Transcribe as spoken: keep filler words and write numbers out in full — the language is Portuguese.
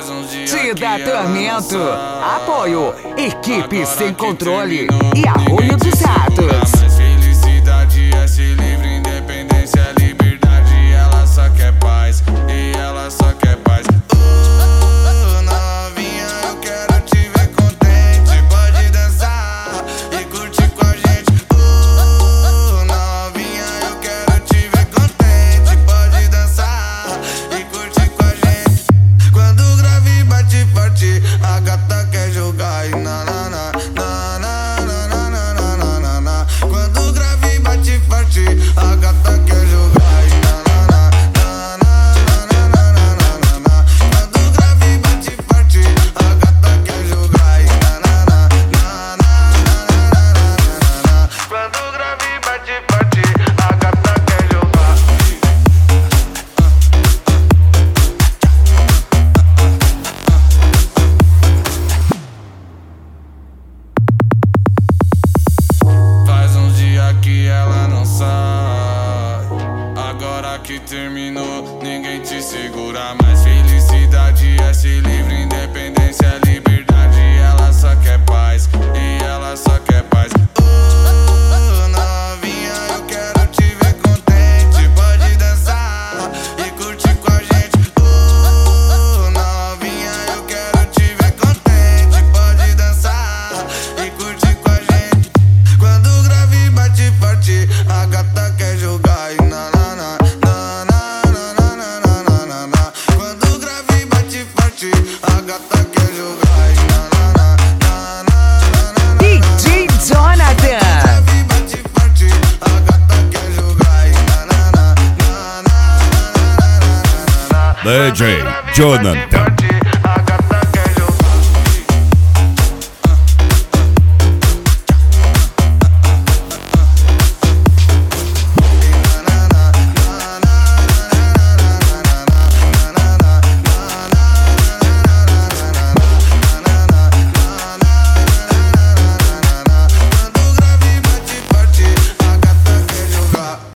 Te dá tormento. Apoio, equipe sem controle e Arroio dos Ratos. Mas felicidade é ser livre, independência é liberdade. Ela só quer paz, e ela só quer paz. Oh, novinha, eu quero te ver contente. Pode dançar e curtir com a gente. Oh, novinha, eu quero te ver contente. Pode dançar e curtir com a gente. Quando o grave bate forte, a gata quer jogar e na na na na na na na na na na na. Quando o grave bate forte, a gata quer jogar e na na na na na na na na na na. Quando o grave bate forte, a gata quer jogar e na na na na na na na na. Quando o grave bate forte, a gata quer jogar. Faz uns dias que ela não sai. Agora que terminou, ninguém te segura mais. Felicidade é ser livre, independência é liberdade. Ela só quer paz, e ela só quer paz. Oh, novinha, eu quero te ver contente. Pode dançar e curtir com a gente. Oh, novinha, eu quero te ver contente. Pode dançar e curtir com a gente. Quando o grave bate forte, a gata quer jogar e na na na na na na na na na na. Quando o grave bate forte, a gata quer jogar e na na na na na na. D J Jonathan. Grave bate forte, a gata quer jogar e na na na na na na na na. D J Jonathan.